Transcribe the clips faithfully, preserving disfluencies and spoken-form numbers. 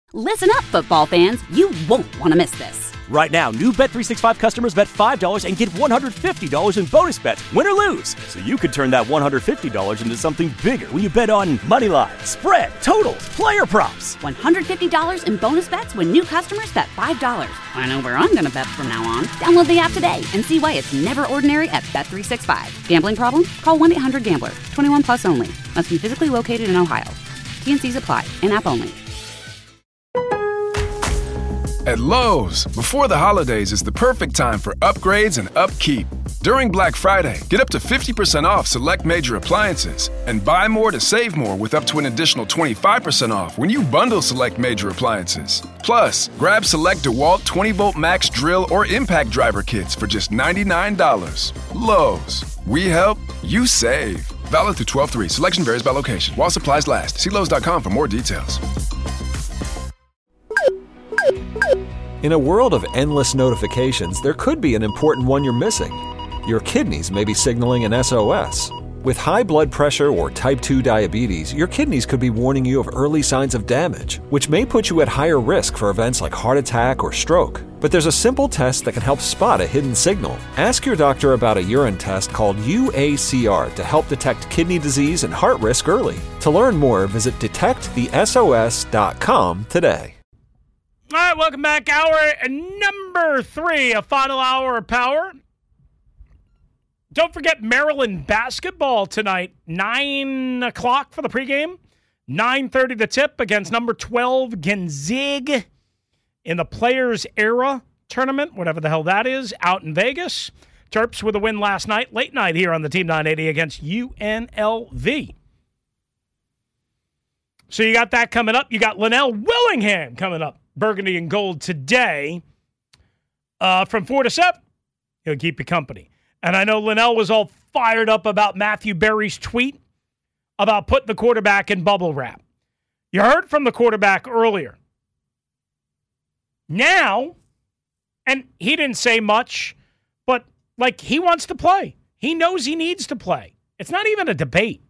Listen up, football fans. You won't want to miss this. Right now, new Bet three sixty-five customers bet five dollars and get one hundred fifty dollars in bonus bets, win or lose. So you could turn that one hundred fifty dollars into something bigger when you bet on money line, spread, totals, player props. one hundred fifty dollars in bonus bets when new customers bet five dollars. I know where I'm going to bet from now on. Download the app today and see why it's never ordinary at Bet three sixty-five. Gambling problem? Call one eight hundred gambler. twenty-one plus only. Must be physically located in Ohio. T N Cs apply. In-app only. At Lowe's, before the holidays is the perfect time for upgrades and upkeep. During Black Friday, get up to fifty percent off select major appliances and buy more to save more with up to an additional twenty-five percent off when you bundle select major appliances. Plus, grab select DeWalt twenty volt max drill or impact driver kits for just ninety-nine dollars. Lowe's, we help, you save. Valid through twelve three. Selection varies by location. While supplies last. See Lowe's dot com for more details. In a world of endless notifications, there could be an important one you're missing. Your kidneys may be signaling an S O S. With high blood pressure or type two diabetes, your kidneys could be warning you of early signs of damage, which may put you at higher risk for events like heart attack or stroke. But there's a simple test that can help spot a hidden signal. Ask your doctor about a urine test called U A C R to help detect kidney disease and heart risk early. To learn more, visit detect the S O S dot com today. All right, welcome back. Hour number three, a final hour of power. Don't forget Maryland basketball tonight, nine o'clock for the pregame, nine thirty the tip against number twelve Gonzaga in the Players Era tournament, whatever the hell that is, out in Vegas. Terps with a win last night, late night here on the Team nine eighty against U N L V. So you got that coming up. You got Linnell Willingham coming up. Burgundy and gold today uh, from four to seven. He'll keep you company. And I know Linnell was all fired up about Matthew Berry's tweet about putting the quarterback in bubble wrap. You heard from the quarterback earlier. Now, and he didn't say much, but like he wants to play. He knows he needs to play. It's not even a debate.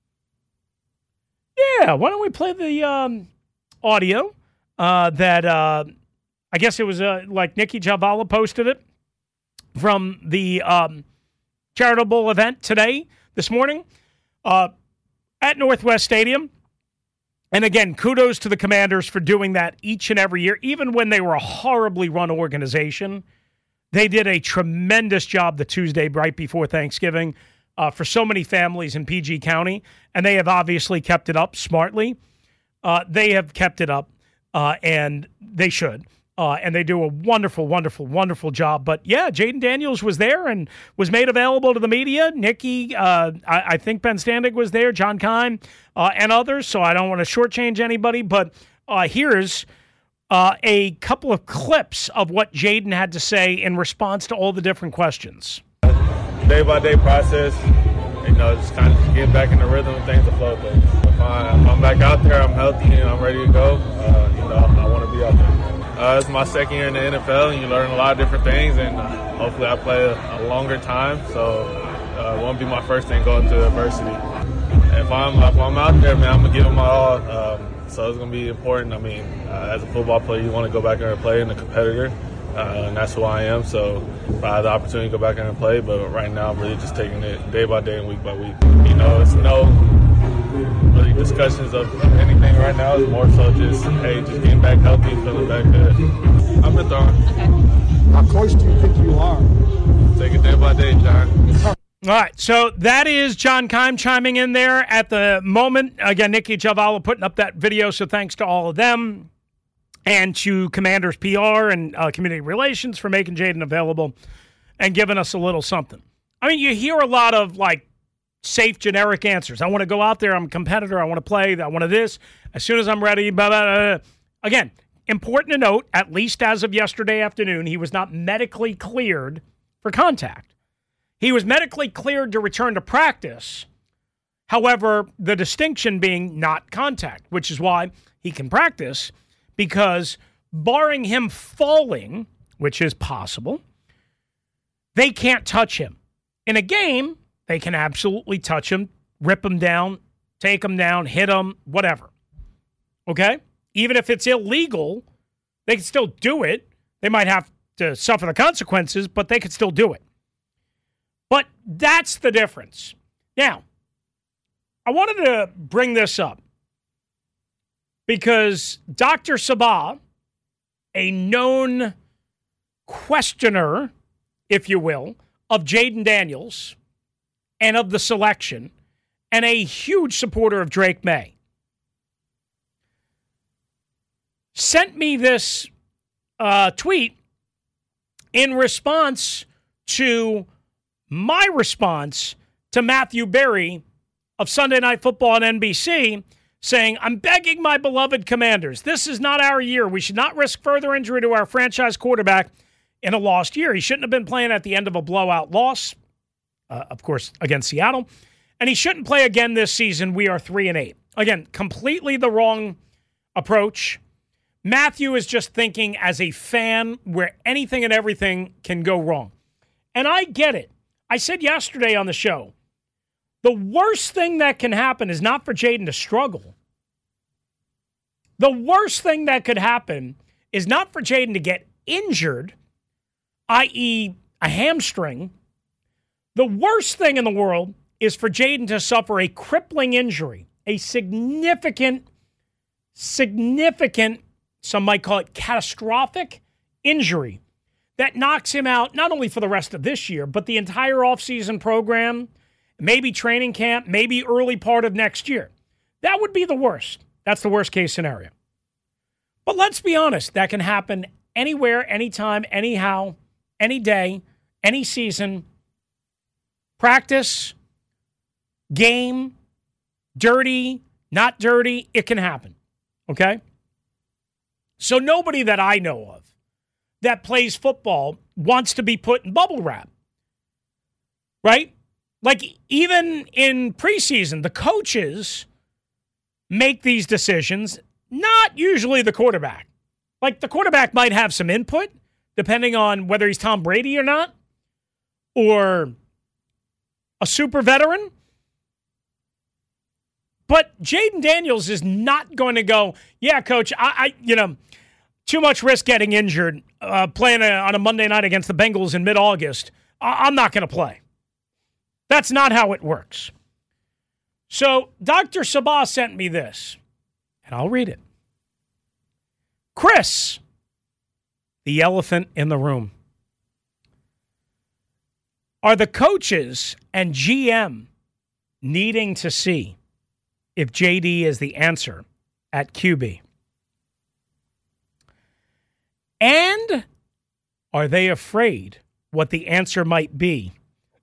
Yeah, why don't we play the um, audio? Uh, that uh, I guess it was uh, like Nikki Javala posted it from the um, charitable event today, this morning, uh, at Northwest Stadium. And again, kudos to the Commanders for doing that each and every year. Even when they were a horribly run organization, they did a tremendous job the Tuesday right before Thanksgiving uh, for so many families in P G County. And they have obviously kept it up smartly. Uh, they have kept it up. Uh, and they should. Uh, and they do a wonderful, wonderful, wonderful job. But, yeah, Jaden Daniels was there and was made available to the media. Nikki, uh, I, I think Ben Standig was there, John Keim, uh, and others. So I don't want to shortchange anybody. But uh, here's uh, a couple of clips of what Jaden had to say in response to all the different questions. Day-by-day process, you know, just kind of getting back in the rhythm of things to flow things. If, I, if I'm back out there, I'm healthy and I'm ready to go, uh, you know, I want to be out there. Uh, it's my second year in the N F L, and you learn a lot of different things, and uh, hopefully I play a, a longer time, so uh, it won't be my first thing going to adversity. If I'm, if I'm out there, man, I'm going to give it my all, um, so it's going to be important. I mean, uh, as a football player, you want to go back there and play, and a competitor. Uh, and that's who I am, so if I have the opportunity to go back there and play, but right now I'm really just taking it day by day and week by week. You know, it's no really discussions of anything right now. It's more so just, hey, just getting back healthy, feeling back good. I've been throwing. Okay. How close do you think you are? Take it day by day, John. All right, so that is John Keim chiming in there at the moment. Again, Nikki Javala putting up that video, so thanks to all of them. And to Commanders P R and uh, Community Relations for making Jaden available and giving us a little something. I mean, you hear a lot of, like, safe, generic answers. I want to go out there. I'm a competitor. I want to play. I want to this. As soon as I'm ready, blah, blah, blah. Again, important to note, at least as of yesterday afternoon, he was not medically cleared for contact. He was medically cleared to return to practice. However, the distinction being not contact, which is why he can practice. Because barring him falling, which is possible, they can't touch him. In a game, they can absolutely touch him, rip him down, take him down, hit him, whatever. Okay? Even if it's illegal, they can still do it. They might have to suffer the consequences, but they could still do it. But that's the difference. Now, I wanted to bring this up because Doctor Sabah, a known questioner, if you will, of Jayden Daniels and of the selection, and a huge supporter of Drake May, sent me this uh, tweet in response to my response to Matthew Berry of Sunday Night Football on N B C, saying, I'm begging my beloved Commanders, this is not our year. We should not risk further injury to our franchise quarterback in a lost year. He shouldn't have been playing at the end of a blowout loss, uh, of course, against Seattle. And he shouldn't play again this season. We are three and eight. Again, completely the wrong approach. Matthew is just thinking as a fan where anything and everything can go wrong. And I get it. I said yesterday on the show, the worst thing that can happen is not for Jayden to struggle. The worst thing that could happen is not for Jayden to get injured, that is a hamstring. The worst thing in the world is for Jayden to suffer a crippling injury, a significant, significant, some might call it catastrophic injury that knocks him out not only for the rest of this year, but the entire offseason program, maybe training camp, maybe early part of next year. That would be the worst. That's the worst case scenario. But let's be honest, that can happen anywhere, anytime, anyhow, any day, any season. Practice, game, dirty, not dirty, it can happen. Okay? So nobody that I know of that plays football wants to be put in bubble wrap. Right? Like, even in preseason, the coaches make these decisions, not usually the quarterback. Like, the quarterback might have some input, depending on whether he's Tom Brady or not, or a super veteran. But Jayden Daniels is not going to go, yeah, coach, I, I you know, too much risk getting injured uh, playing a, on a Monday night against the Bengals in mid-August. I, I'm not going to play. That's not how it works. So Doctor Sabah sent me this, and I'll read it. Chris, the elephant in the room. Are the coaches and G M needing to see if J D is the answer at Q B? And are they afraid what the answer might be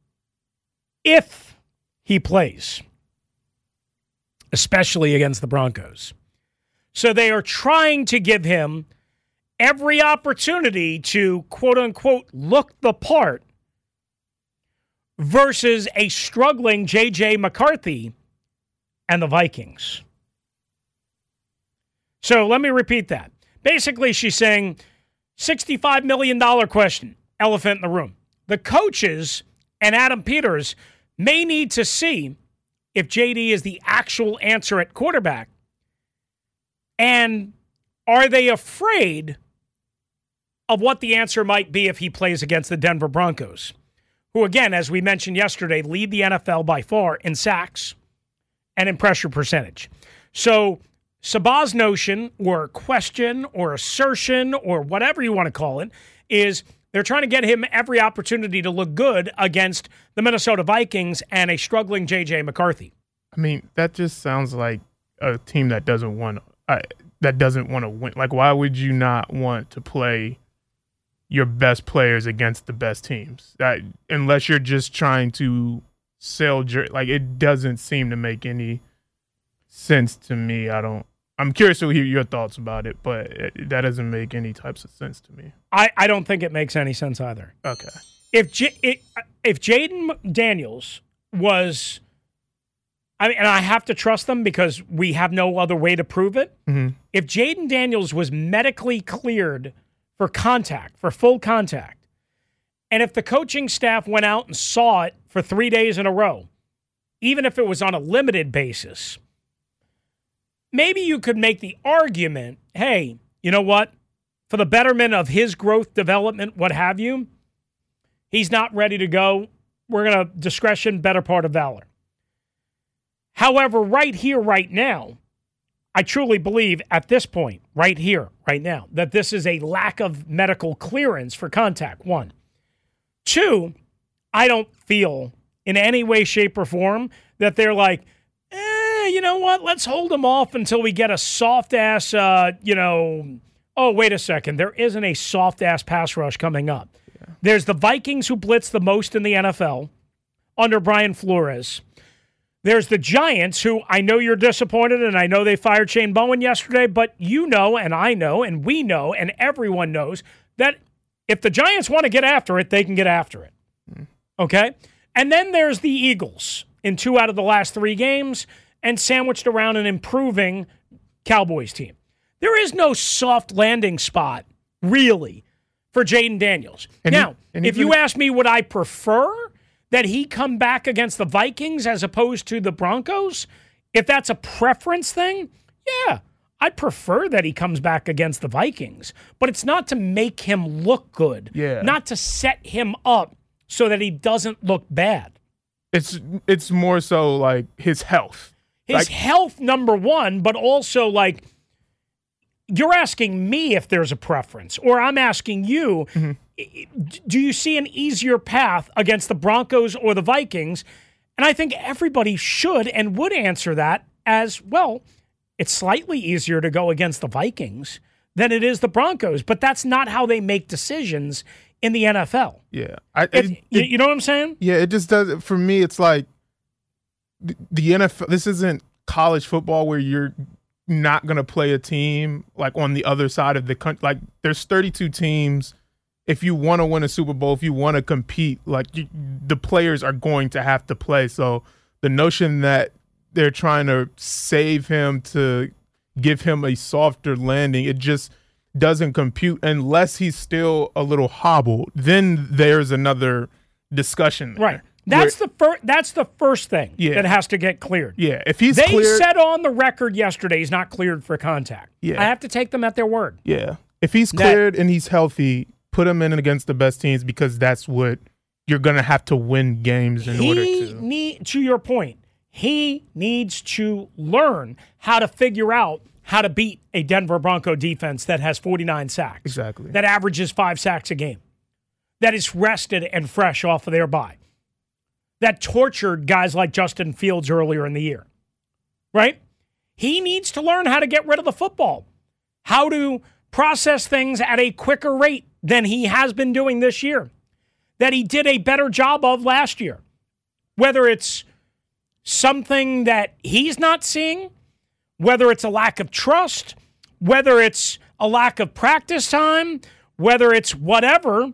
if he plays, especially against the Broncos? So they are trying to give him every opportunity to, quote-unquote, look the part versus a struggling J J McCarthy and the Vikings. So let me repeat that. Basically, she's saying sixty-five million dollars question, elephant in the room. The coaches and Adam Peters may need to see if J D is the actual answer at quarterback. And are they afraid of what the answer might be if he plays against the Denver Broncos, who, again, as we mentioned yesterday, lead the N F L by far in sacks and in pressure percentage. So Sabah's notion or question or assertion or whatever you want to call it is they're trying to get him every opportunity to look good against the Minnesota Vikings and a struggling J J McCarthy. I mean, that just sounds like a team that doesn't want uh, that doesn't want to win. Like, why would you not want to play your best players against the best teams? That, unless you're just trying to sell, like, it doesn't seem to make any sense to me. I don't. I'm curious to hear your thoughts about it, but it, that doesn't make any types of sense to me. I, I don't think it makes any sense either. Okay. If J, it, if Jayden Daniels was, I mean, and I have to trust them because we have no other way to prove it. Mm-hmm. If Jayden Daniels was medically cleared for contact, for full contact, and if the coaching staff went out and saw it for three days in a row, even if it was on a limited basis, maybe you could make the argument, hey, you know what? For the betterment of his growth, development, what have you, he's not ready to go. We're going to discretion, better part of valor. However, right here, right now, I truly believe at this point, right here, right now, that this is a lack of medical clearance for contact, one. Two, I don't feel in any way, shape, or form that they're like, eh, you know what, let's hold him off until we get a soft-ass, uh, you know, oh, wait a second, there isn't a soft-ass pass rush coming up. Yeah. There's the Vikings who blitz the most in the N F L under Brian Flores. There's the Giants, who I know you're disappointed, and I know they fired Shane Bowen yesterday, but you know, and I know, and we know, and everyone knows that if the Giants want to get after it, they can get after it. Mm. Okay? And then there's the Eagles in two out of the last three games and sandwiched around an improving Cowboys team. There is no soft landing spot, really, for Jaden Daniels. And now, he, and if you ask me, would I prefer that he come back against the Vikings as opposed to the Broncos? If that's a preference thing, yeah, I prefer that he comes back against the Vikings. But it's not to make him look good, yeah. not to set him up so that he doesn't look bad. It's it's more so like his health. His like, health, number one, but also like you're asking me if there's a preference, or I'm asking you, mm-hmm. do you see an easier path against the Broncos or the Vikings? And I think everybody should and would answer that as, well, it's slightly easier to go against the Vikings than it is the Broncos, but that's not how they make decisions in the N F L. Yeah. I, it, it, you, you know what I'm saying? Yeah, it just does. For me, it's like the, the N F L, this isn't college football where you're not going to play a team like on the other side of the country. Like there's thirty-two teams. If you want to win a Super Bowl, if you want to compete, like you, the players are going to have to play. So the notion that they're trying to save him to give him a softer landing, it just doesn't compute unless he's still a little hobbled. Then there's another discussion there. Right. That's Where, the first. That's the first thing yeah. that has to get cleared. Yeah, if he's they cleared, said on the record yesterday he's not cleared for contact. Yeah, I have to take them at their word. Yeah, if he's cleared that, and he's healthy, put him in against the best teams because that's what you're gonna have to win games in he order to. Need, to your point, he needs to learn how to figure out how to beat a Denver Bronco defense that has forty-nine sacks. Exactly. That averages five sacks a game. That is rested and fresh off of their bye. That tortured guys like Justin Fields earlier in the year, right? He needs to learn how to get rid of the football, how to process things at a quicker rate than he has been doing this year, that he did a better job of last year. Whether it's something that he's not seeing, whether it's a lack of trust, whether it's a lack of practice time, whether it's whatever,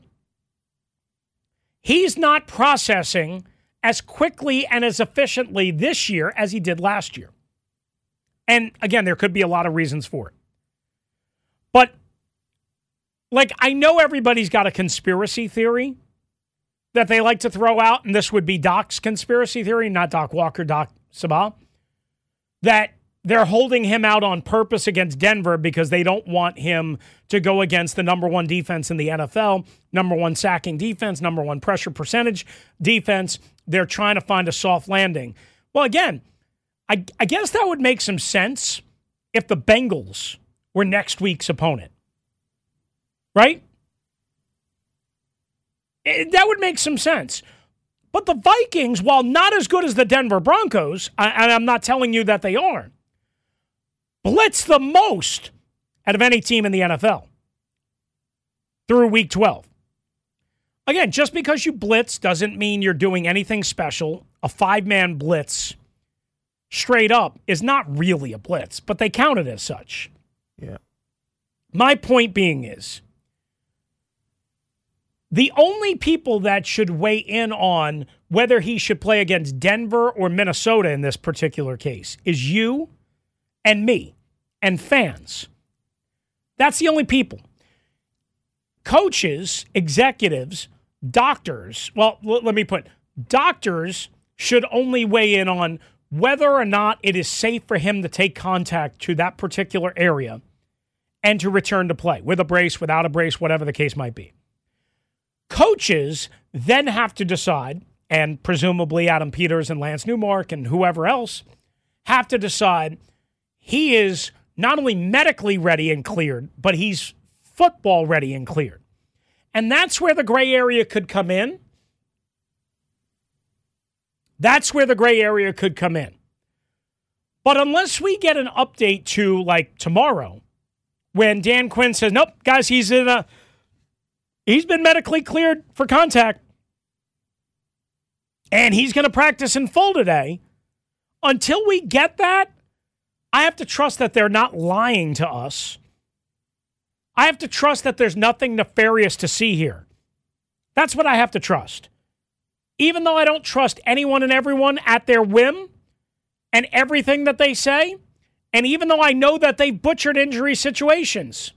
he's not processing as quickly and as efficiently this year as he did last year. And again, there could be a lot of reasons for it. But, like, I know everybody's got a conspiracy theory that they like to throw out, and this would be Doc's conspiracy theory, not Doc Walker, Doc Sabah, that they're holding him out on purpose against Denver because they don't want him to go against the number one defense in the N F L, number one sacking defense, number one pressure percentage defense. They're trying to find a soft landing. Well, again, I, I guess that would make some sense if the Bengals were next week's opponent, right? It, that would make some sense. But the Vikings, while not as good as the Denver Broncos, I, and I'm not telling you that they are, blitz the most out of any team in the N F L through week twelve. Again, just because you blitz doesn't mean you're doing anything special. A five-man blitz straight up is not really a blitz, but they count it as such. Yeah. My point being is, the only people that should weigh in on whether he should play against Denver or Minnesota in this particular case is you and me and fans. That's the only people. Coaches, executives, doctors, well, l- let me put, doctors should only weigh in on whether or not it is safe for him to take contact to that particular area and to return to play, with a brace, without a brace, whatever the case might be. Coaches then have to decide, and presumably Adam Peters and Lance Newmark and whoever else have to decide he is not only medically ready and cleared, but he's football ready and cleared. And that's where the gray area could come in. That's where the gray area could come in. But unless we get an update to, like, tomorrow, when Dan Quinn says, nope, guys, he's in a, he's been medically cleared for contact, and he's going to practice in full today, until we get that, I have to trust that they're not lying to us. I have to trust that there's nothing nefarious to see here. That's what I have to trust. Even though I don't trust anyone and everyone at their whim and everything that they say, and even though I know that they've butchered injury situations,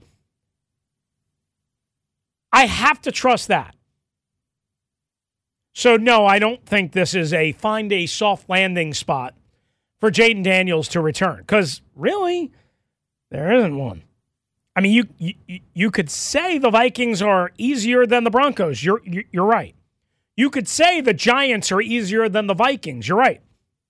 I have to trust that. So, no, I don't think this is a find a soft landing spot for Jayden Daniels to return. Because, really, there isn't one. I mean, you, you you could say the Vikings are easier than the Broncos. You're you're right. You could say the Giants are easier than the Vikings. You're right.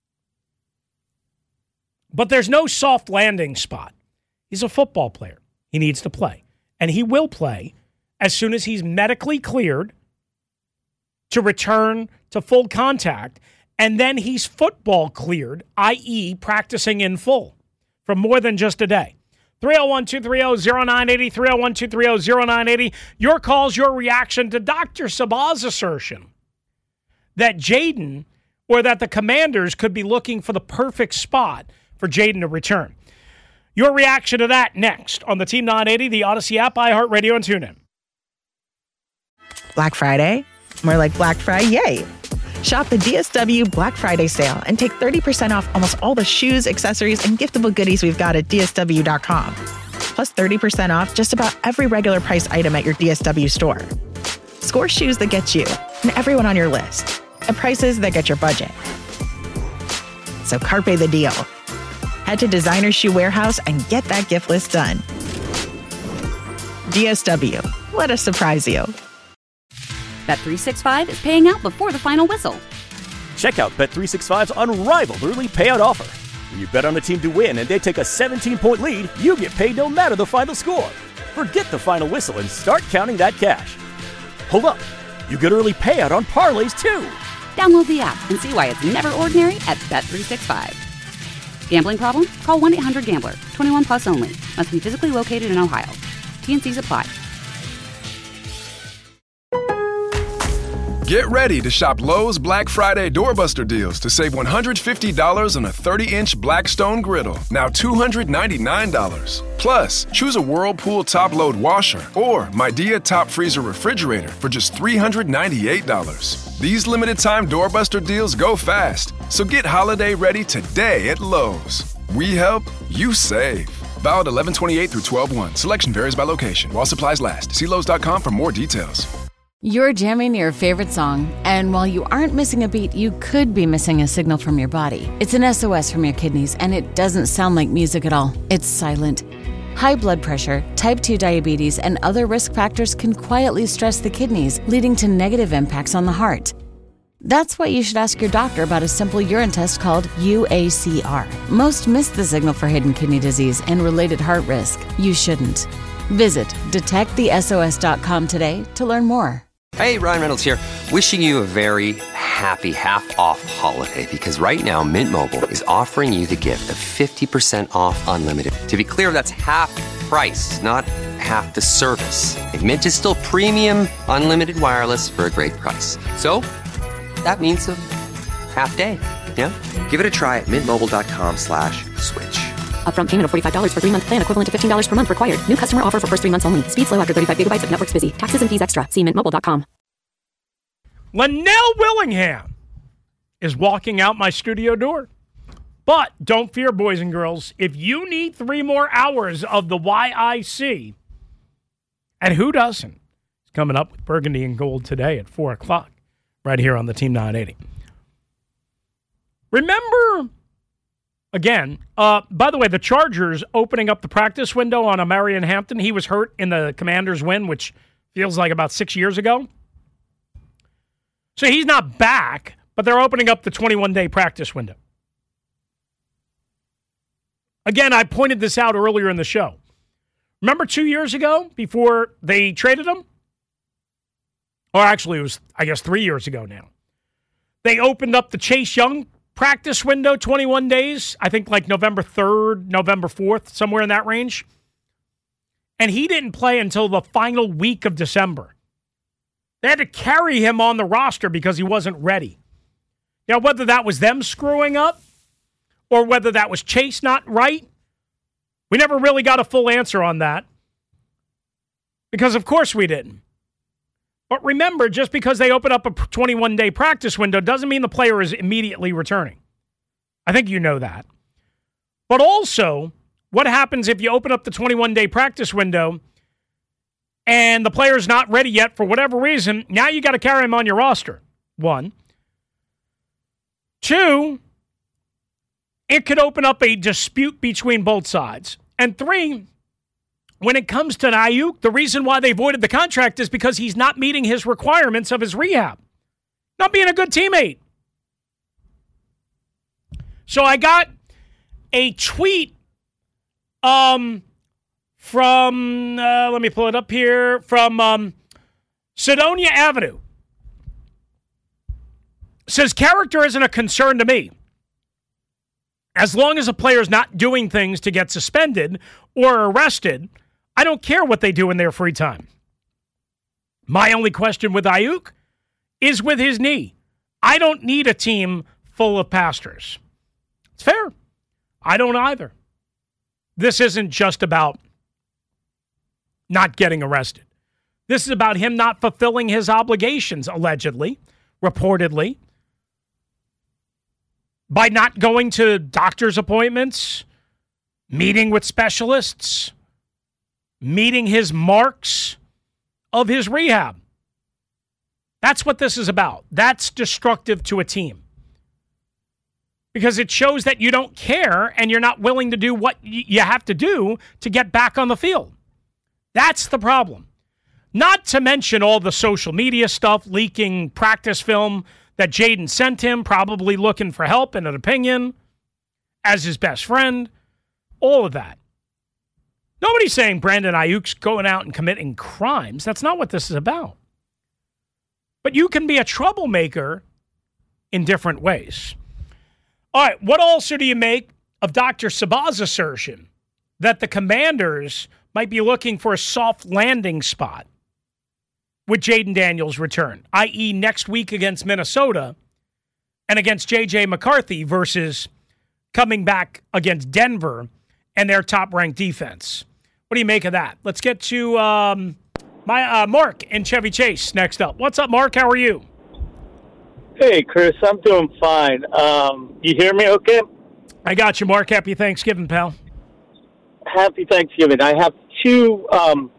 But there's no soft landing spot. He's a football player. He needs to play. And he will play as soon as he's medically cleared to return to full contact. And then he's football cleared, that is practicing in full for more than just a day. three oh one, two three oh, oh nine eight oh, three oh one, two three oh, oh nine eight oh. Your calls, your reaction to Doctor Sabah's assertion that Jayden or that the Commanders could be looking for the perfect spot for Jayden to return. Your reaction to that next on the Team nine eighty, the Odyssey app, iHeartRadio, and TuneIn. Black Friday? More like Black Friday. Shop the D S W Black Friday sale and take thirty percent off almost all the shoes, accessories, and giftable goodies we've got at D S W dot com. Plus thirty percent off just about every regular price item at your D S W store. Score shoes that get you and everyone on your list at prices that get your budget. So carpe the deal. Head to Designer Shoe Warehouse and get that gift list done. D S W. Let us surprise you. Bet three sixty-five is paying out before the final whistle. Check out Bet three sixty-five's unrivaled early payout offer. When you bet on a team to win and they take a seventeen-point lead, you get paid no matter the final score. Forget the final whistle and start counting that cash. Hold up. You get early payout on parlays, too. Download the app and see why it's never ordinary at Bet three sixty-five. Gambling problem? Call one eight hundred gambler. twenty-one plus only. Must be physically located in Ohio. T and C's apply. Get ready to shop Lowe's Black Friday Doorbuster deals to save one hundred fifty dollars on a thirty-inch Blackstone griddle, now two hundred ninety-nine dollars. Plus, choose a Whirlpool top-load washer or Midea top freezer refrigerator for just three hundred ninety-eight dollars. These limited-time Doorbuster deals go fast, so get holiday ready today at Lowe's. We help, you save. Valid eleven twenty-eight through twelve one. Selection varies by location. While supplies last. See Lowe's dot com for more details. You're jamming your favorite song, and while you aren't missing a beat, you could be missing a signal from your body. It's an S O S from your kidneys, and it doesn't sound like music at all. It's silent. High blood pressure, type two diabetes, and other risk factors can quietly stress the kidneys, leading to negative impacts on the heart. That's why you should ask your doctor about a simple urine test called U A C R. Most miss the signal for hidden kidney disease and related heart risk. You shouldn't. Visit detect the S O S dot com today to learn more. Hey, Ryan Reynolds here, wishing you a very happy half-off holiday, because right now Mint Mobile is offering you the gift of fifty percent off unlimited. To be clear, that's half price, not half the service. And Mint is still premium unlimited wireless for a great price. So that means a half day, yeah? Give it a try at mintmobile.com slash switch. Upfront payment of forty-five dollars for three-month plan equivalent to fifteen dollars per month required. New customer offer for first three months only. Speed slow after thirty-five gigabytes if network's busy. Taxes and fees extra. See mint mobile dot com. Linnell Willingham is walking out my studio door. But don't fear, boys and girls. If you need three more hours of the Y I C, and who doesn't? It's coming up with Burgundy and Gold today at four o'clock, right here on the Team nine eighty. Remember again. Uh, by the way, the Chargers opening up the practice window on Amarian Hampton. He was hurt in the Commanders' win, which feels like about six years ago. So he's not back, but they're opening up the twenty-one day practice window. Again, I pointed this out earlier in the show. Remember two years ago, before they traded him? Or actually, it was, I guess, three years ago now. They opened up the Chase Young practice window, twenty-one days. I think like November third, November fourth, somewhere in that range. And he didn't play until the final week of December. They had to carry him on the roster because he wasn't ready. Now, whether that was them screwing up or whether that was Chase not right, we never really got a full answer on that. Because, of course, we didn't. But remember, just because they open up a twenty-one day practice window doesn't mean the player is immediately returning. I think you know that. But also, what happens if you open up the twenty-one day practice window and the player's not ready yet for whatever reason? Now you got to carry him on your roster. One. Two, it could open up a dispute between both sides. And three, when it comes to Ayuk, the reason why they voided the contract is because he's not meeting his requirements of his rehab. Not being a good teammate. So I got a tweet um, from, uh, let me pull it up here, from um, Sedonia Avenue. Says, character isn't a concern to me. As long as a player's not doing things to get suspended or arrested, I don't care what they do in their free time. My only question with Ayuk is with his knee. I don't need a team full of pastors. It's fair. I don't either. This isn't just about not getting arrested. This is about him not fulfilling his obligations, allegedly, reportedly, by not going to doctor's appointments, meeting with specialists, meeting his marks of his rehab. That's what this is about. That's destructive to a team. Because it shows that you don't care and you're not willing to do what you have to do to get back on the field. That's the problem. Not to mention all the social media stuff, leaking practice film that Jaden sent him, probably looking for help and an opinion as his best friend. All of that. Nobody's saying Brandon Ayuk's going out and committing crimes. That's not what this is about. But you can be a troublemaker in different ways. All right, what also do you make of Doctor Saba's assertion that the Commanders might be looking for a soft landing spot with Jaden Daniels' return, that is next week against Minnesota and against J J McCarthy versus coming back against Denver and their top-ranked defense? What do you make of that? Let's get to um, my uh, Mark in Chevy Chase next up. What's up, Mark? How are you? Hey, Chris. I'm doing fine. Um, you hear me okay? I got you, Mark. Happy Thanksgiving, pal. Happy Thanksgiving. I have two um,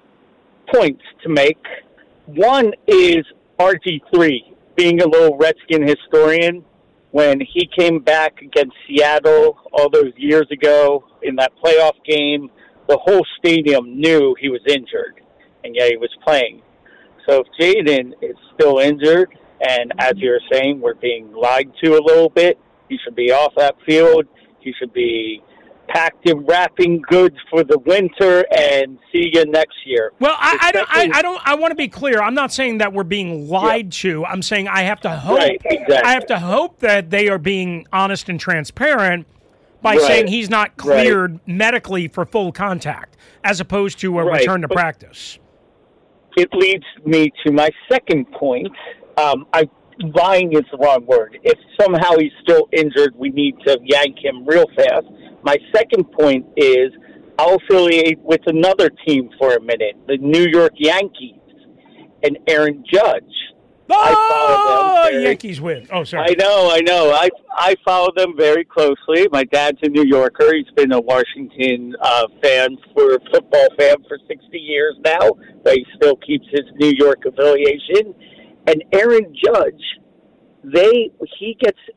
points to make. One is R G three, being a little Redskin historian. When he came back against Seattle all those years ago in that playoff game, the whole stadium knew he was injured, and yet he was playing. So if Jaden is still injured, and as you were saying, we're being lied to a little bit, he should be off that field. He should be packed in wrapping goods for the winter, and see you next year. Well, I, I don't. I, I don't. I want to be clear. I'm not saying that we're being lied yeah. to. I'm saying I have to hope. Right, exactly. I have to hope that they are being honest and transparent by right. saying he's not cleared right. medically for full contact, as opposed to a right. return to but practice. It leads me to my second point. Um, I. Lying is the wrong word. If somehow he's still injured, we need to yank him real fast. My second point is I'll affiliate with another team for a minute, the New York Yankees and Aaron Judge. Oh, I follow them very, Yankees win. Oh, sorry. I know, I know. I I follow them very closely. My dad's a New Yorker. He's been a Washington uh, fan for football fan for sixty years now, but he still keeps his New York affiliation. And Aaron Judge, they he gets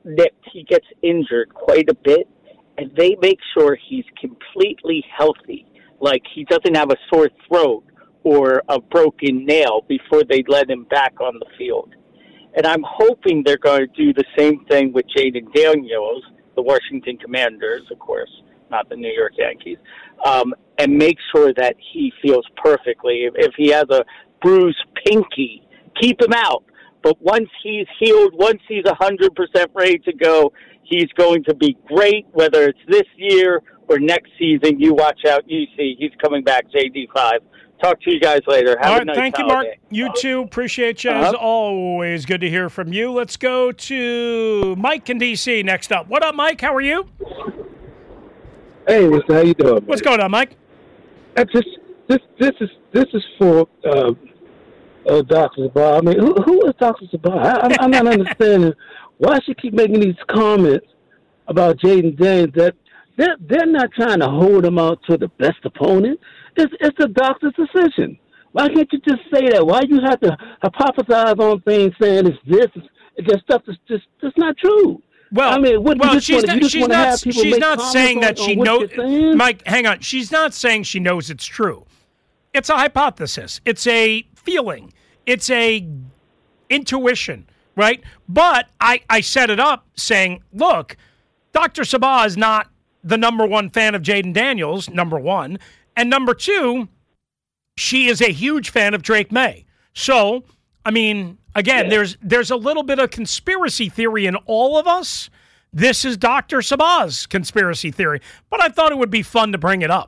nipped. He gets injured quite a bit, and they make sure he's completely healthy, like he doesn't have a sore throat or a broken nail before they let him back on the field. And I'm hoping they're going to do the same thing with Jaden Daniels, the Washington Commanders, of course, not the New York Yankees, um, and make sure that he feels perfectly. If, if he has a bruised pinky, keep him out. But once he's healed, once he's one hundred percent ready to go, he's going to be great, whether it's this year or next season. You watch out. You see, he's coming back, J D five. Talk to you guys later. Have All a right, nice thank holiday. you, Mark. You too. Appreciate you Uh-huh. as always. Good to hear from you. Let's go to Mike in D C next up. What up, Mike? How are you? Hey, listen, how you doing? What's going on, Mike? I just this this is this is for uh, uh, Doctor Sabah. I mean, who who is Doctor Sabah? I, I'm, I'm not understanding why she keep making these comments about Jaden Daniels that they're they're not trying to hold him out to the best opponent. It's it's the doctor's decision. Why can't you just say that? Why you have to hypothesize on things saying it's this? It's just stuff that's just that's not true. Well, I mean, what, well, you just she's wanna, not. you just She's wanna not. have people She's make not comments saying on, that she on what knows. you're saying? Mike, hang on. She's not saying she knows it's true. It's a hypothesis. It's a feeling. It's a intuition, right? But I, I set it up saying, look, Doctor Sabah is not the number one fan of Jaden Daniels, number one. And number two, she is a huge fan of Drake May. So, I mean, again, yeah. there's there's a little bit of conspiracy theory in all of us. This is Doctor Sabah's conspiracy theory. But I thought it would be fun to bring it up.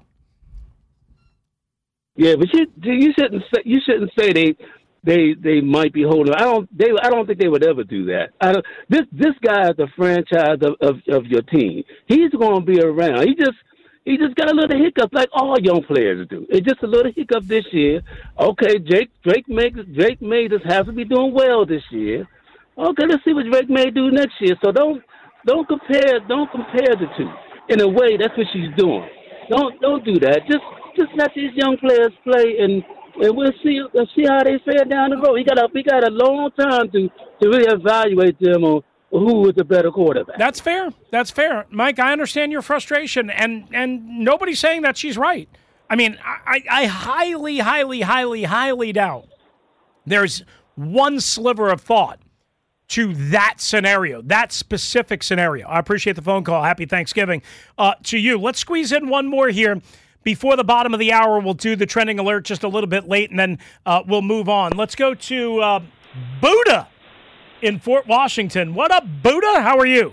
Yeah, but you you shouldn't say you shouldn't say they they they might be holding. I don't they I don't think they would ever do that. I don't, this this guy is the franchise of, of, of your team. He's going to be around. He just he just got a little hiccup like all young players do. It's just a little hiccup this year. Okay, Jake Drake May Drake May just has to be doing well this year. Okay, let's see what Drake May do next year. So don't don't compare don't compare the two. In a way, that's what she's doing. Don't don't do that. Just Just let these young players play, and, and we'll see we'll see how they fare down the road. We got a we got a long time to, to really evaluate them on who is the better quarterback. That's fair. That's fair, Mike. I understand your frustration, and and nobody's saying that she's right. I mean, I, I highly, highly, highly, highly doubt there's one sliver of thought to that scenario, that specific scenario. I appreciate the phone call. Happy Thanksgiving uh, to you. Let's squeeze in one more here. Before the bottom of the hour, we'll do the trending alert just a little bit late, and then uh, we'll move on. Let's go to uh, Buddha in Fort Washington. What up, Buddha? How are you?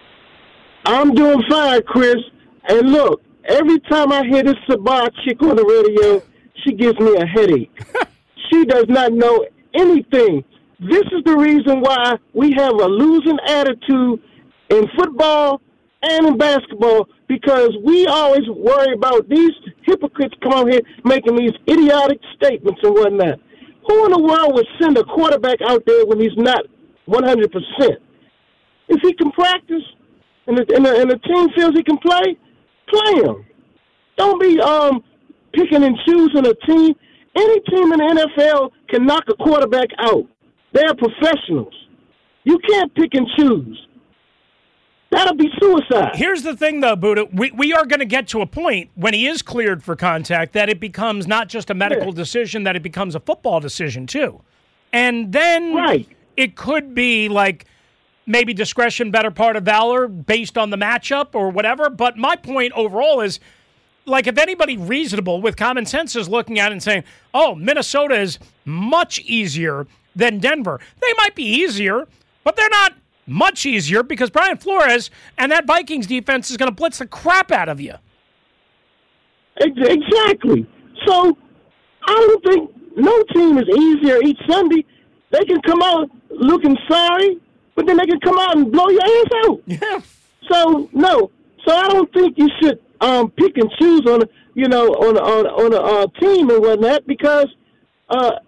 I'm doing fine, Chris. And look, every time I hear this Sabah chick on the radio, she gives me a headache. She does not know anything. This is the reason why we have a losing attitude in football and in basketball, because we always worry about these hypocrites come out here making these idiotic statements and whatnot. Who in the world would send a quarterback out there when he's not one hundred percent? If he can practice and the, and, the, and the team feels he can play, play him. Don't be um, picking and choosing a team. Any team in the N F L can knock a quarterback out. They're professionals. You can't pick and choose. That'll be suicide. Here's the thing, though, Buddha. We, we are going to get to a point when he is cleared for contact that it becomes not just a medical yeah. decision, that it becomes a football decision, too. And then right. it could be like maybe discretion, better part of valor based on the matchup or whatever. But my point overall is, like, if anybody reasonable with common sense is looking at it and saying, oh, Minnesota is much easier than Denver, they might be easier, but they're not much easier, because Brian Flores and that Vikings defense is going to blitz the crap out of you. Exactly. So I don't think no team is easier each Sunday. They can come out looking sorry, but then they can come out and blow your ass out. Yeah. So no. So I don't think you should um, pick and choose on you know on on on a uh, team and whatnot, because uh,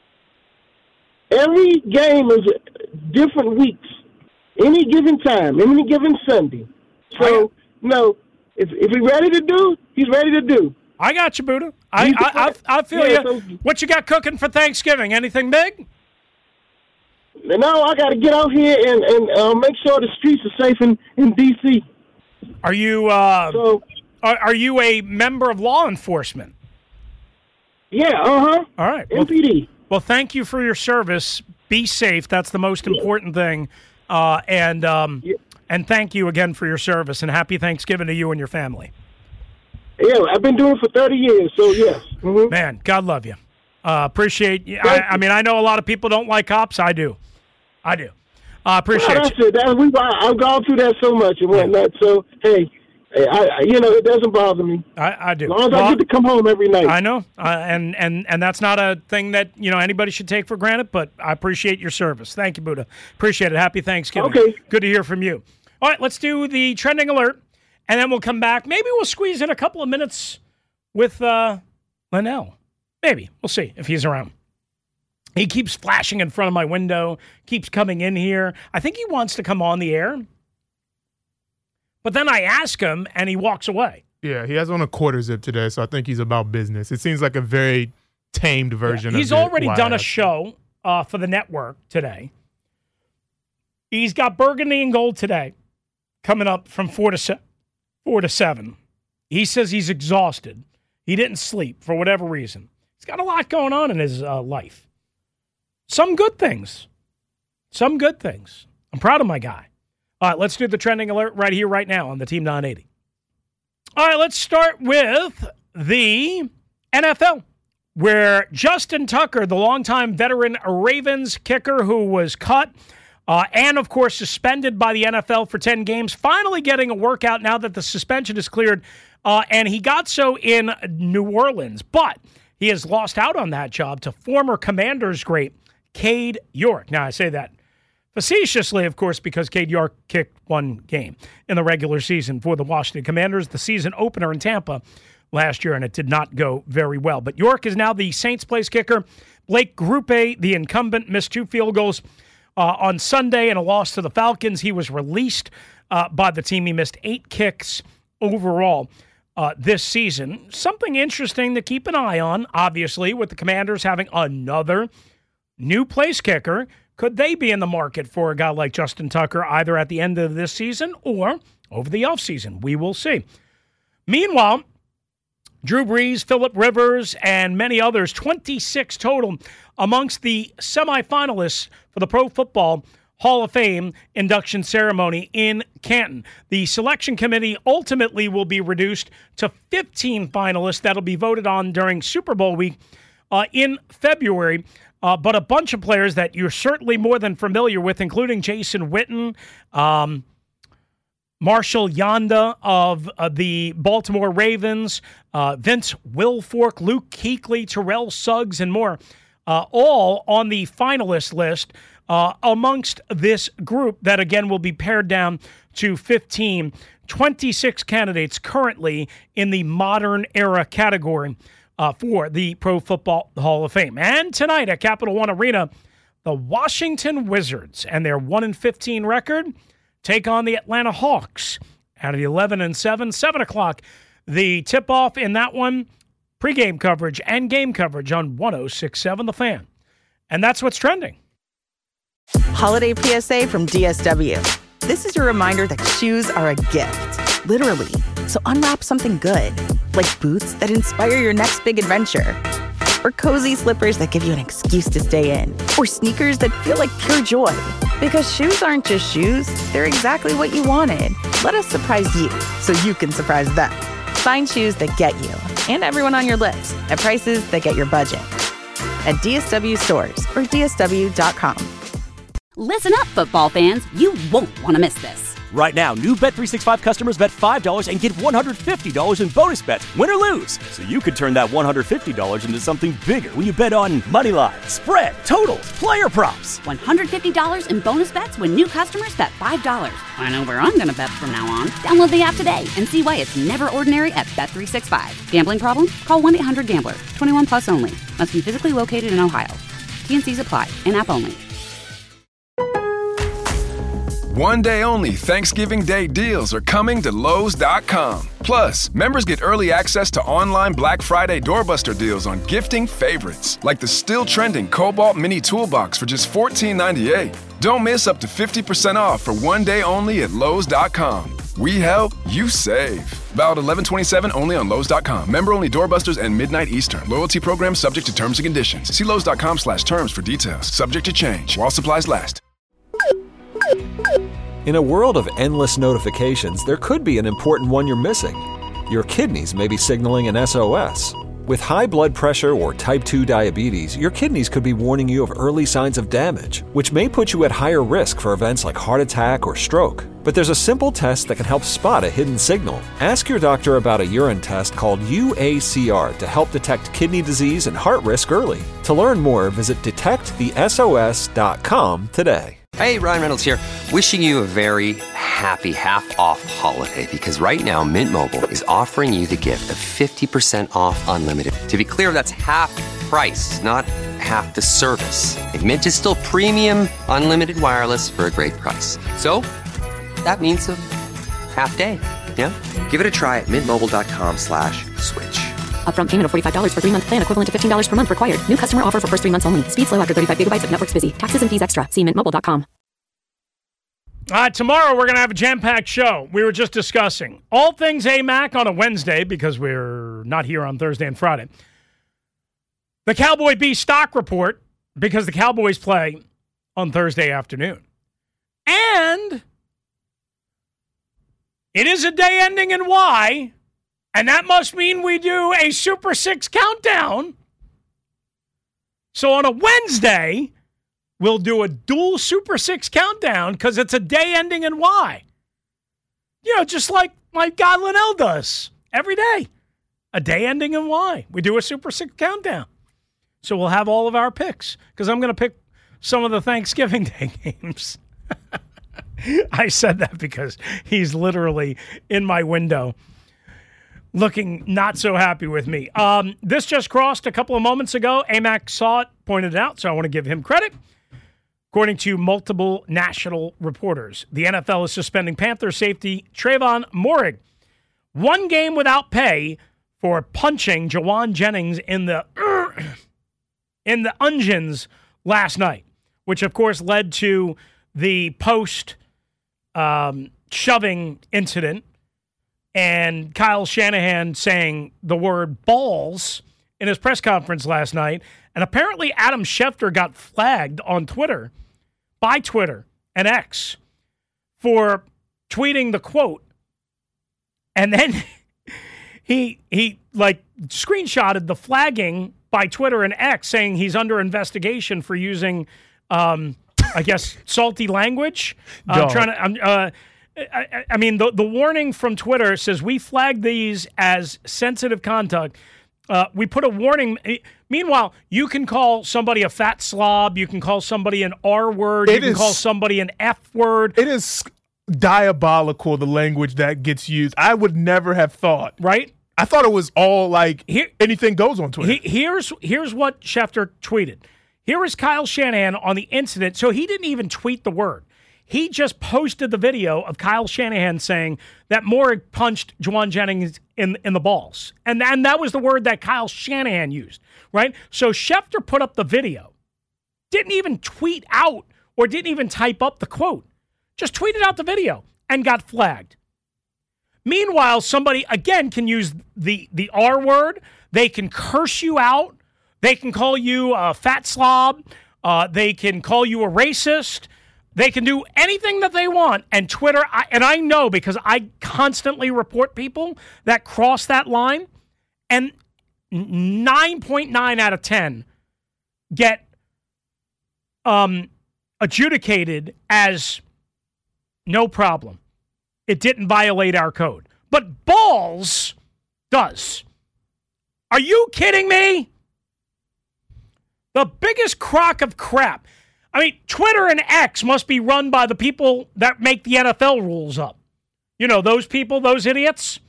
every game is different weeks. Any given time, any given Sunday. So, no, if if he's ready to do, he's ready to do. I got you, Buddha. I I, I, I feel yeah, you. So, what you got cooking for Thanksgiving? Anything big? now I got to get out here and, and uh, make sure the streets are safe in, in D C. Are you uh, so, are, are you a member of law enforcement? Yeah, uh-huh. All right. M P D. Well, well, thank you for your service. Be safe. That's the most important thing. Uh, and um, yeah. and thank you again for your service, and happy Thanksgiving to you and your family. Yeah, I've been doing it for thirty years, so yes. Mm-hmm. Man, God love you. Uh, appreciate you. I, I mean, I know a lot of people don't like cops. I do. I do. I uh, appreciate well, that's you. It. That, we, I've gone through that so much and whatnot, so, hey, I, I, you know, it doesn't bother me. I, I do. As long as well, I get to come home every night. I know, uh, and, and, and that's not a thing that, you know, anybody should take for granted, but I appreciate your service. Thank you, Buddha. Appreciate it. Happy Thanksgiving. Okay. Good to hear from you. All right, let's do the trending alert, and then we'll come back. Maybe we'll squeeze in a couple of minutes with uh, Linnell. Maybe. We'll see if he's around. He keeps flashing in front of my window, keeps coming in here. I think he wants to come on the air. But then I ask him, and he walks away. Yeah, he has on a quarter zip today, so I think he's about business. It seems like a very tamed version yeah, he's of He's already done a show uh, for the network today. He's got Burgundy and Gold today, coming up from four to se- four to seven. He says he's exhausted. He didn't sleep for whatever reason. He's got a lot going on in his uh, life. Some good things. Some good things. I'm proud of my guy. All right, let's do the trending alert right here, right now on the Team nine eighty. All right, let's start with the N F L, where Justin Tucker, the longtime veteran Ravens kicker who was cut uh, and, of course, suspended by the N F L for ten games, finally getting a workout now that the suspension is cleared. Uh, and he got so in New Orleans, but he has lost out on that job to former Commanders great Cade York. Now, I say that facetiously, of course, because Cade York kicked one game in the regular season for the Washington Commanders, the season opener in Tampa last year, and it did not go very well. But York is now the Saints' place kicker. Blake Grupe, the incumbent, missed two field goals uh, on Sunday in a loss to the Falcons. He was released uh, by the team. He missed eight kicks overall uh, this season. Something interesting to keep an eye on, obviously, with the Commanders having another new place kicker. Could they be in the market for a guy like Justin Tucker either at the end of this season or over the offseason? We will see. Meanwhile, Drew Brees, Phillip Rivers, and many others, twenty-six total amongst the semifinalists for the Pro Football Hall of Fame induction ceremony in Canton. The selection committee ultimately will be reduced to fifteen finalists that'll be voted on during Super Bowl week uh, in February. Uh, but a bunch of players that you're certainly more than familiar with, including Jason Witten, um, Marshall Yanda of uh, the Baltimore Ravens, uh, Vince Wilfork, Luke Kuechly, Terrell Suggs, and more, uh, all on the finalist list uh, amongst this group that, again, will be pared down to fifteen. twenty-six candidates currently in the modern era category Uh, for the Pro Football Hall of Fame. And tonight at Capital One Arena, the Washington Wizards and their one and fifteen record take on the Atlanta Hawks at eleven and seven, seven o'clock. The tip-off in that one, pregame coverage and game coverage on one oh six point seven The Fan. And that's what's trending. Holiday P S A from D S W. This is your reminder that shoes are a gift, literally. So unwrap something good, like boots that inspire your next big adventure, or cozy slippers that give you an excuse to stay in, or sneakers that feel like pure joy. Because shoes aren't just shoes, they're exactly what you wanted. Let us surprise you so you can surprise them. Find shoes that get you and everyone on your list at prices that get your budget at D S W stores or D S W dot com. Listen up, football fans. You won't want to miss this. Right now, new Bet three sixty-five customers bet five dollars and get one hundred fifty dollars in bonus bets, win or lose. So you could turn that one hundred fifty dollars into something bigger when you bet on money line, spread, totals, player props. one hundred fifty dollars in bonus bets when new customers bet five dollars. I know where I'm going to bet from now on. Download the app today and see why it's never ordinary at Bet three sixty-five. Gambling problem? Call one eight hundred gambler. twenty-one plus only. Must be physically located in Ohio. T and C's apply. In-app only. One-day only Thanksgiving Day deals are coming to Lowe's dot com. Plus, members get early access to online Black Friday doorbuster deals on gifting favorites, like the still trending Cobalt Mini Toolbox for just fourteen ninety-eight. Don't miss up to fifty percent off for one day only at Lowe's dot com. We help, you save. Valid eleven twenty-seven only on Lowe's dot com. Member only doorbusters and midnight Eastern. Loyalty program subject to terms and conditions. See Lowe's dot com slash terms for details. Subject to change while supplies last. In a world of endless notifications, there could be an important one you're missing. Your kidneys may be signaling an S O S. With high blood pressure or type two diabetes, your kidneys could be warning you of early signs of damage, which may put you at higher risk for events like heart attack or stroke. But there's a simple test that can help spot a hidden signal. Ask your doctor about a urine test called U A C R to help detect kidney disease and heart risk early. To learn more, visit detect the S O S dot com today. Hey, Ryan Reynolds here, wishing you a very happy half-off holiday, because right now Mint Mobile is offering you the gift of fifty percent off unlimited. To be clear, that's half price, not half the service. And Mint is still premium unlimited wireless for a great price. So that means a half day, yeah? Give it a try at mintmobile.com slash switch. Upfront payment of forty-five dollars for three-month plan equivalent to fifteen dollars per month required. New customer offer for first three months only. Speed slow after thirty-five gigabytes if network's busy. Taxes and fees extra. See mint mobile dot com. All right, tomorrow we're going to have a jam-packed show. We were just discussing all things A M A C on a Wednesday because we're not here on Thursday and Friday. The Cowboy B stock report because the Cowboys play on Thursday afternoon. And it is a day ending in Y, and that must mean we do a Super Six countdown. So on a Wednesday, we'll do a dual Super Six countdown because it's a day ending in Y. You know, just like my guy Linnell does every day. A day ending in Y. We do a Super Six countdown. So we'll have all of our picks because I'm going to pick some of the Thanksgiving Day games. I said that because he's literally in my window looking not so happy with me. Um, this just crossed a couple of moments ago. A M A C saw it, pointed it out, so I want to give him credit. According to multiple national reporters, the N F L is suspending Panthers safety Trayvon Moehrig one game without pay for punching Jawan Jennings in the uh, in the onions last night, which of course led to the post um, shoving incident and Kyle Shanahan saying the word balls in his press conference last night. And apparently Adam Schefter got flagged on Twitter, by Twitter and X, for tweeting the quote. And then he, he like, screenshotted the flagging by Twitter and X saying he's under investigation for using, um, I guess, salty language. I'm trying to, I'm, uh, I, I mean, the, the warning from Twitter says we flagged these as sensitive conduct. Uh, we put a warning. Meanwhile, you can call somebody a fat slob. You can call somebody an R word. You It can is- call somebody an F word. It is diabolical, the language that gets used. I would never have thought. Right? I thought it was all like Here- anything goes on Twitter. He, here's here's what Schefter tweeted. Here is Kyle Shanahan on the incident. So he didn't even tweet the word. He just posted the video of Kyle Shanahan saying that Moehrig punched Jawan Jennings in, in the balls. And, and that was the word that Kyle Shanahan used, right? So Schefter put up the video, didn't even tweet out or didn't even type up the quote, just tweeted out the video and got flagged. Meanwhile, somebody, again, can use the, the R word. They can curse you out. They can call you a fat slob. Uh, they can call you a racist. They can do anything that they want. And Twitter, I, and I know because I constantly report people that cross that line, and nine point nine out of ten get um, adjudicated as no problem. It didn't violate our code. But balls does. Are you kidding me? The biggest crock of crap. I mean, Twitter and X must be run by the people that make the N F L rules up. You know, those people, those idiots.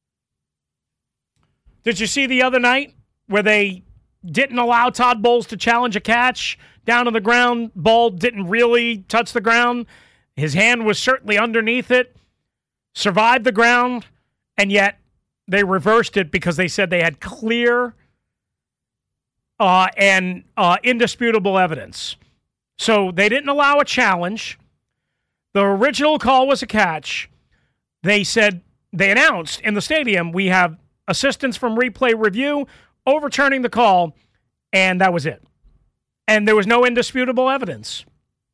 Did you see the other night where they didn't allow Todd Bowles to challenge a catch down on the ground? Ball didn't really touch the ground. His hand was certainly underneath it, survived the ground, and yet they reversed it because they said they had clear uh, and uh, indisputable evidence. So they didn't allow a challenge. The original call was a catch. They said, they announced in the stadium, we have assistance from replay review, overturning the call, and that was it. And there was no indisputable evidence.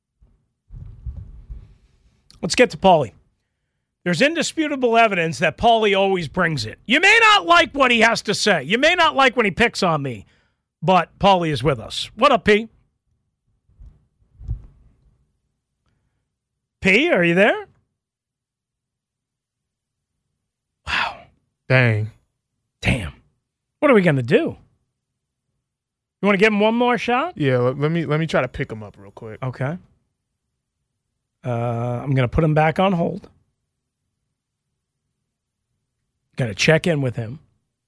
Let's get to Paulie. There's indisputable evidence that Paulie always brings it. You may not like what he has to say. You may not like when he picks on me, but Paulie is with us. What up, P? P, are you there? Wow. Dang. Damn. What are we going to do? You want to give him one more shot? Yeah, let, let me let me try to pick him up real quick. Okay. Uh, I'm going to put him back on hold. Got to check in with him.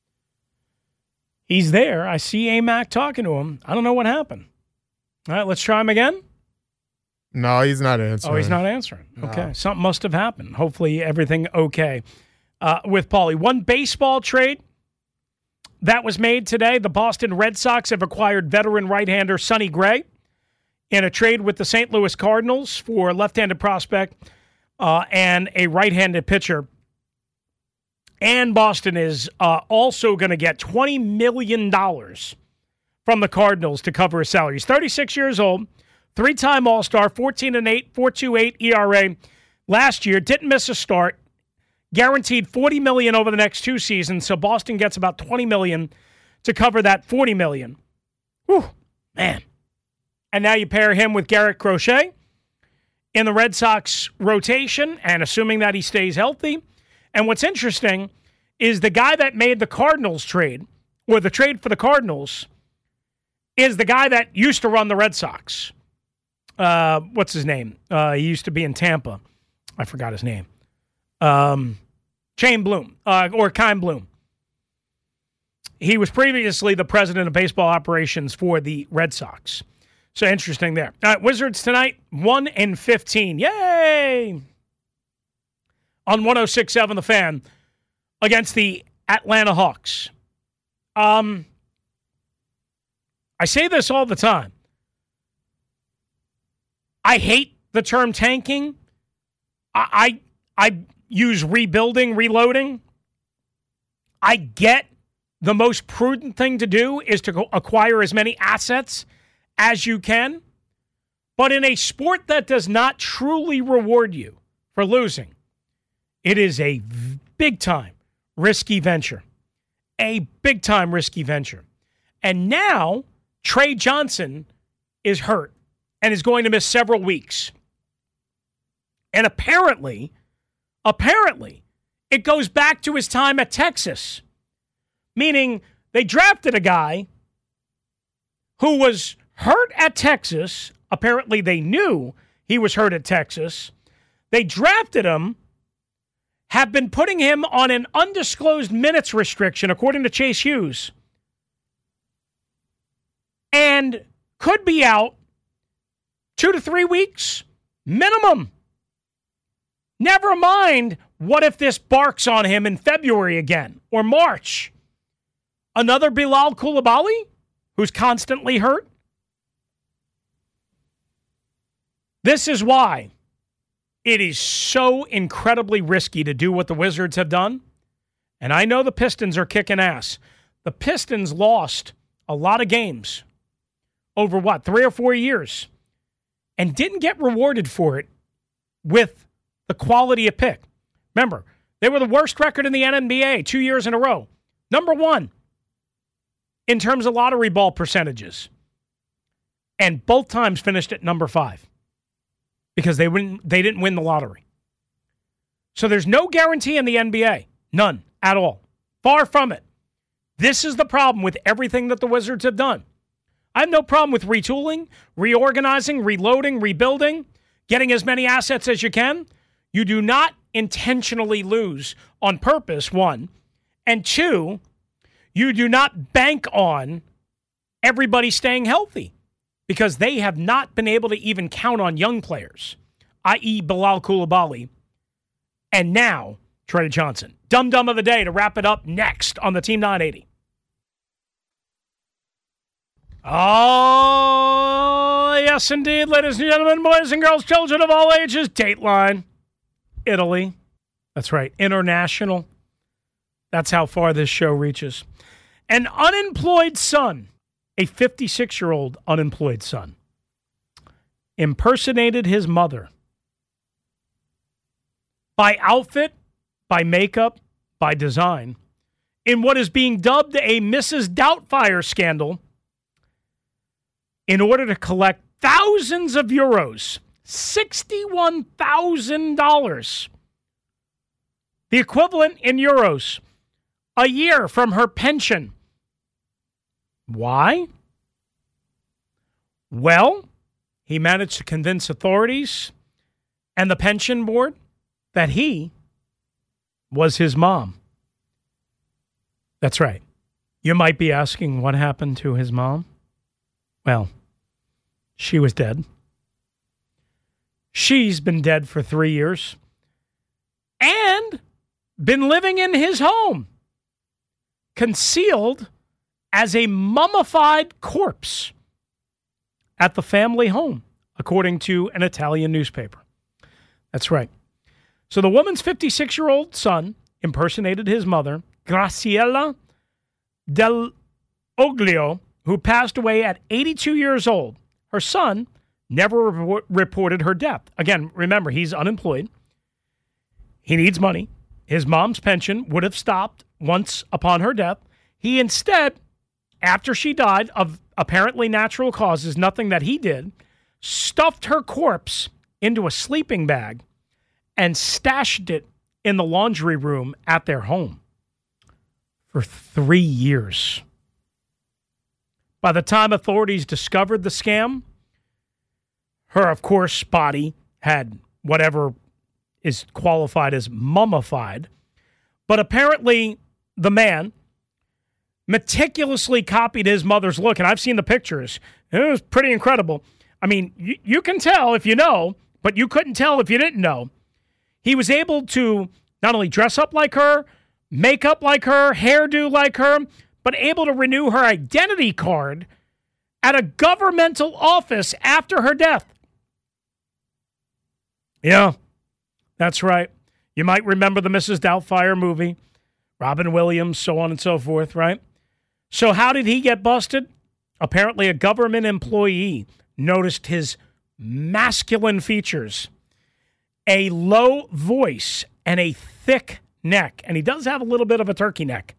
He's there. I see A-Mac talking to him. I don't know what happened. All right, let's try him again. No, he's not answering. Oh, he's not answering. No. Okay, something must have happened. Hopefully everything okay uh, with Paulie. One baseball trade that was made today. The Boston Red Sox have acquired veteran right-hander Sonny Gray in a trade with the Saint Louis Cardinals for a left-handed prospect uh, and a right-handed pitcher. And Boston is uh, also going to get twenty million dollars from the Cardinals to cover his salary. He's thirty-six years old, three-time All-Star, fourteen and eight, four point two eight E R A last year. Didn't miss a start. Guaranteed forty million dollars over the next two seasons, so Boston gets about twenty million dollars to cover that forty million dollars. Whew, man. And now you pair him with Garrett Crochet in the Red Sox rotation, and assuming that he stays healthy. And what's interesting is the guy that made the Cardinals trade, or the trade for the Cardinals, is the guy that used to run the Red Sox. Uh, what's his name? Uh, he used to be in Tampa. I forgot his name. Um, Chaim Bloom, uh, or Chaim Bloom. He was previously the president of baseball operations for the Red Sox. So interesting there. All right, Wizards tonight, one and fifteen. Yay! On one oh six point seven The Fan against the Atlanta Hawks. Um, I say this all the time. I hate the term tanking. I, I, I use rebuilding, reloading. I get the most prudent thing to do is to go acquire as many assets as you can. But in a sport that does not truly reward you for losing, it is a big-time risky venture. A big-time risky venture. And now, Trey Johnson is hurt and is going to miss several weeks. And apparently, apparently, it goes back to his time at Texas. Meaning, they drafted a guy who was hurt at Texas. Apparently, they knew he was hurt at Texas. They drafted him, have been putting him on an undisclosed minutes restriction, according to Chase Hughes, and could be out two to three weeks minimum. Never mind, what if this barks on him in February again or March? Another Bilal Coulibaly, who's constantly hurt? This is why it is so incredibly risky to do what the Wizards have done. And I know the Pistons are kicking ass. The Pistons lost a lot of games over, what, three or four years and didn't get rewarded for it with the quality of pick. Remember, they were the worst record in the N B A two years in a row. Number one in terms of lottery ball percentages. And both times finished at number five. Because they wouldn't, they didn't win the lottery. So there's no guarantee in the N B A. None at all. Far from it. This is the problem with everything that the Wizards have done. I have no problem with retooling, reorganizing, reloading, rebuilding, getting as many assets as you can. You do not intentionally lose on purpose, one. And two, you do not bank on everybody staying healthy, because they have not been able to even count on young players that is. Bilal Coulibaly, and now Trey Johnson. Dum Dum of the day to wrap it up next on the Team nine eighty. Oh, yes, indeed, ladies and gentlemen, boys and girls, children of all ages, Dateline, Italy. That's right, international. That's how far this show reaches. An unemployed son, a fifty-six-year-old unemployed son, impersonated his mother by outfit, by makeup, by design, in what is being dubbed a Missus Doubtfire scandal, in order to collect thousands of euros, sixty-one thousand dollars, the equivalent in euros, a year from her pension. Why? Well, he managed to convince authorities and the pension board that he was his mom. That's right. You might be asking what happened to his mom. Well, she was dead. She's been dead for three years and been living in his home, concealed as a mummified corpse at the family home, according to an Italian newspaper. That's right. So the woman's fifty-six-year-old son impersonated his mother, Graciela Del Oglio, who passed away at eighty-two years old. Her son never report, reported her death. Again, remember, he's unemployed. He needs money. His mom's pension would have stopped once upon her death. He instead, after she died of apparently natural causes, nothing that he did, stuffed her corpse into a sleeping bag and stashed it in the laundry room at their home for three years. By the time authorities discovered the scam, her, of course, body had whatever is qualified as mummified. But apparently the man meticulously copied his mother's look, and I've seen the pictures. It was pretty incredible. I mean, you, you can tell if you know, but you couldn't tell if you didn't know. He was able to not only dress up like her, make up like her, hairdo like her, but able to renew her identity card at a governmental office after her death. Yeah, that's right. You might remember the Missus Doubtfire movie, Robin Williams, so on and so forth, right? So how did he get busted? Apparently a government employee noticed his masculine features, a low voice, and a thick neck. And he does have a little bit of a turkey neck.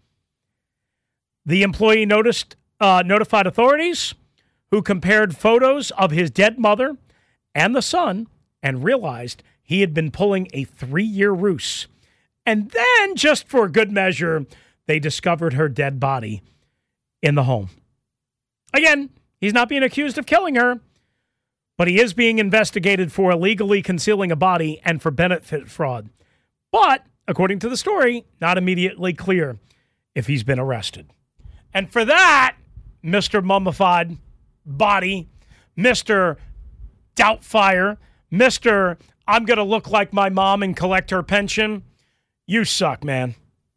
The employee noticed, uh, notified authorities, who compared photos of his dead mother and the son and realized he had been pulling a three-year ruse. And then, just for good measure, they discovered her dead body in the home. Again, he's not being accused of killing her, but he is being investigated for illegally concealing a body and for benefit fraud. But, according to the story, not immediately clear if he's been arrested. And for that, Mister Mummified Body, Mister Doubtfire, Mister I'm going to look like my mom and collect her pension, you suck, man.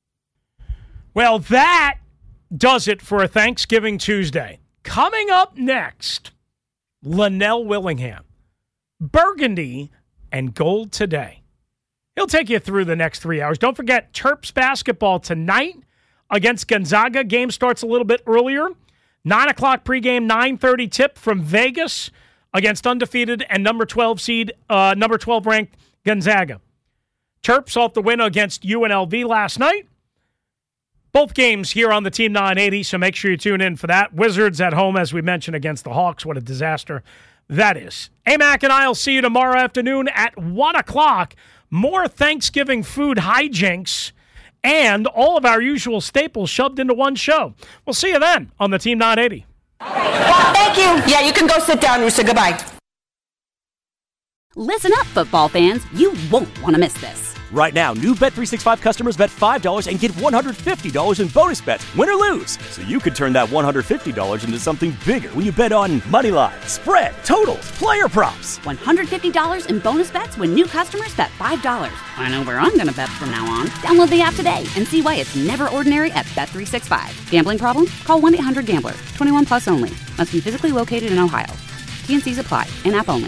Well, that does it for a Thanksgiving Tuesday. Coming up next, Linnell Willingham, Burgundy and Gold Today. He'll take you through the next three hours. Don't forget, Terps basketball tonight against Gonzaga. Game starts a little bit earlier. nine o'clock pregame, nine thirty tip from Vegas against undefeated and number twelve seed, uh, number twelve ranked Gonzaga. Terps off the win against U N L V last night. Both games here on the Team nine eighty, so make sure you tune in for that. Wizards at home, as we mentioned, against the Hawks. What a disaster that is. A-Mac and I will see you tomorrow afternoon at one o'clock. More Thanksgiving food hijinks and all of our usual staples shoved into one show. We'll see you then on the Team nine eighty. Well, thank you. Yeah, you can go sit down, Rooster. Goodbye. Listen up, football fans. You won't want to miss this. Right now, new Bet three sixty-five customers bet five dollars and get one hundred fifty dollars in bonus bets, win or lose. So you could turn that one hundred fifty dollars into something bigger when you bet on money line, spread, totals, player props. one hundred fifty dollars in bonus bets when new customers bet five dollars. I know where I'm going to bet from now on. Download the app today and see why it's never ordinary at Bet three sixty-five. Gambling problem? Call one eight hundred gambler. twenty-one plus only. Must be physically located in Ohio. T and C's apply. In-app only.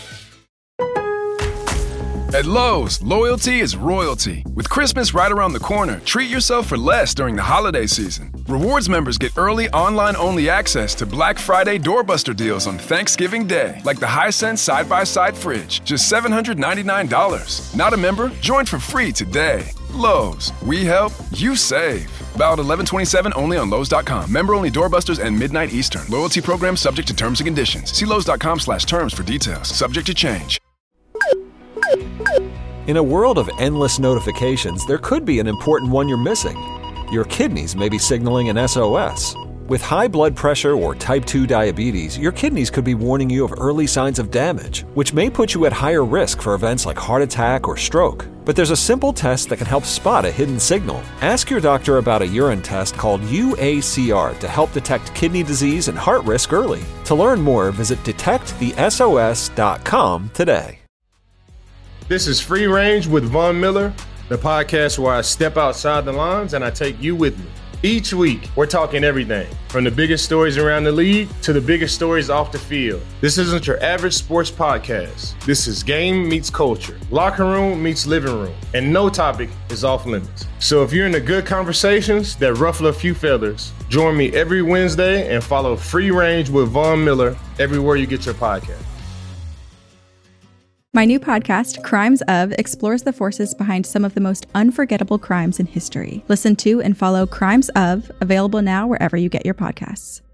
At Lowe's, loyalty is royalty. With Christmas right around the corner, treat yourself for less during the holiday season. Rewards members get early online-only access to Black Friday doorbuster deals on Thanksgiving Day, like the Hisense side-by-side fridge, just seven hundred ninety-nine dollars. Not a member? Join for free today. Lowe's, we help, you save. Valid eleven twenty-seven only on Lowe's dot com. Member-only doorbusters and midnight Eastern. Loyalty program subject to terms and conditions. See Lowe's dot com slash terms for details. Subject to change. In a world of endless notifications, there could be an important one you're missing. Your kidneys may be signaling an S O S. With high blood pressure or type two diabetes, your kidneys could be warning you of early signs of damage, which may put you at higher risk for events like heart attack or stroke. But there's a simple test that can help spot a hidden signal. Ask your doctor about a urine test called U A C R to help detect kidney disease and heart risk early. To learn more, visit detect the S O S dot com today. This is Free Range with Von Miller, the podcast where I step outside the lines and I take you with me. Each week, we're talking everything, from the biggest stories around the league to the biggest stories off the field. This isn't your average sports podcast. This is game meets culture, locker room meets living room, and no topic is off limits. So if you're into good conversations that ruffle a few feathers, join me every Wednesday and follow Free Range with Von Miller everywhere you get your podcast. My new podcast, Crimes Of, explores the forces behind some of the most unforgettable crimes in history. Listen to and follow Crimes Of, available now wherever you get your podcasts.